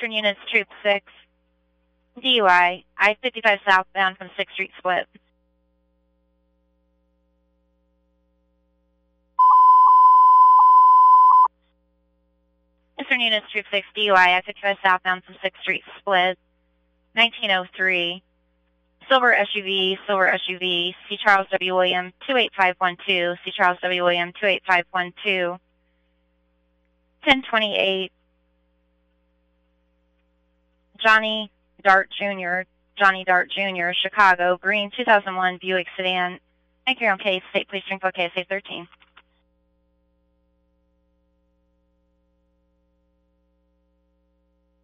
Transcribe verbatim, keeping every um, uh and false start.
Eastern Units, Troop six, D U I, I fifty-five southbound from sixth Street Split. Eastern Units, Troop six, D U I, I fifty-five southbound from sixth Street Split, nineteen oh three. Silver S U V, Silver S U V, C. Charles W. William, two eight five one two, C. Charles W. William, two eight five one two, ten twenty-eight. Johnny Dart Junior, Johnny Dart Junior, Chicago, green two thousand one Buick sedan. Thank you on case, State Police Springfield, K S A thirteen.